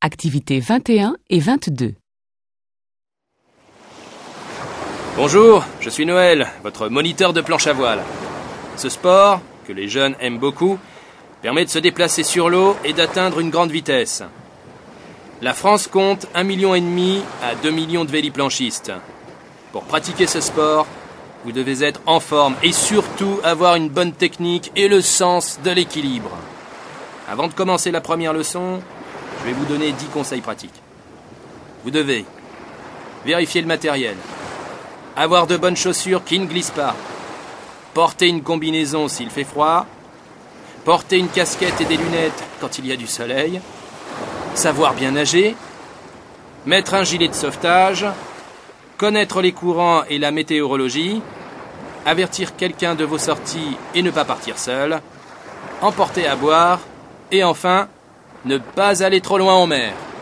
Activités 21 et 22. Bonjour, je suis Noël, votre moniteur de planche à voile. Ce sport, que les jeunes aiment beaucoup, permet de se déplacer sur l'eau et d'atteindre une grande vitesse. La France compte 1,5 million à 2 millions de véliplanchistes. Pour pratiquer ce sport, vous devez être en forme et surtout avoir une bonne technique et le sens de l'équilibre. Avant de commencer la première leçon, je vais vous donner 10 conseils pratiques. Vous devez vérifier le matériel, avoir de bonnes chaussures qui ne glissent pas, porter une combinaison s'il fait froid, porter une casquette et des lunettes quand il y a du soleil, savoir bien nager, mettre un gilet de sauvetage, connaître les courants et la météorologie, avertir quelqu'un de vos sorties et ne pas partir seul, emporter à boire et enfin, ne pas aller trop loin en mer.